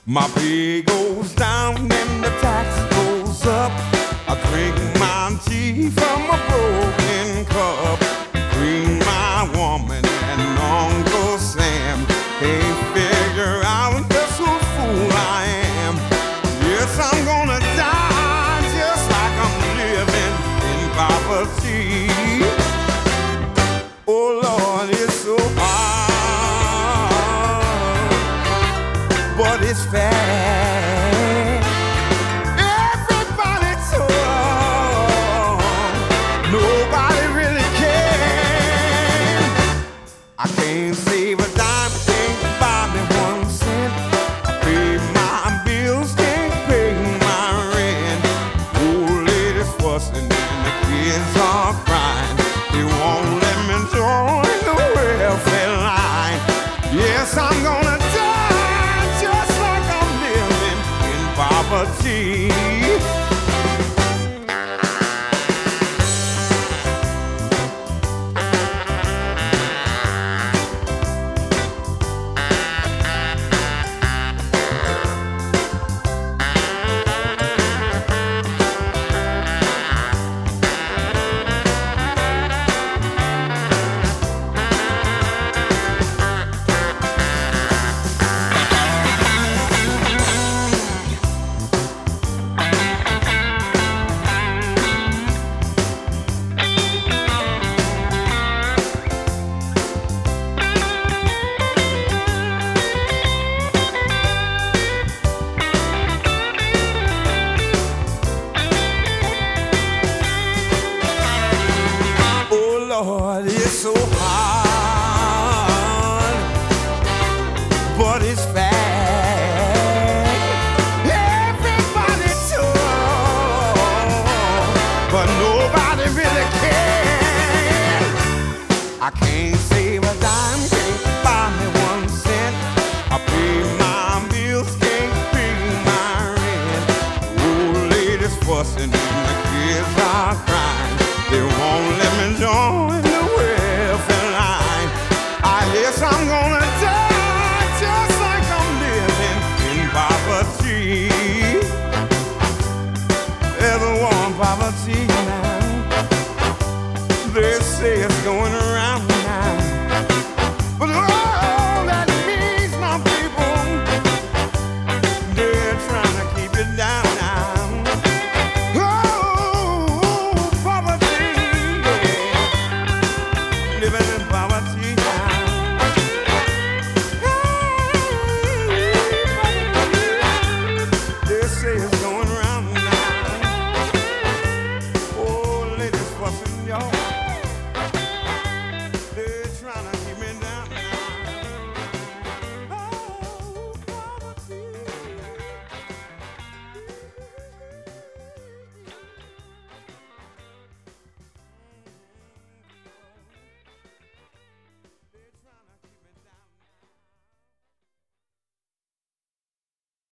My pay goes down and the tax goes up. I drink my tea from a broken cup. Bring my woman and Uncle Sam. Can't figure out just whose fool I am. Yes, I'm gonna die just like I'm living in poverty. Oh Lord, it's so hard, but it's fair. Everybody told, nobody really cares. I can't save a dime, can't buy me 1 cent. I pay my bills, can't pay my rent. Old lady's fussing and the kids are crying. They won't let me join the welfare line. Yes, I'm gonna die just like I'm living in poverty. Lord, it's so hard, but it's fact. Everybody told, but nobody really cares. I can't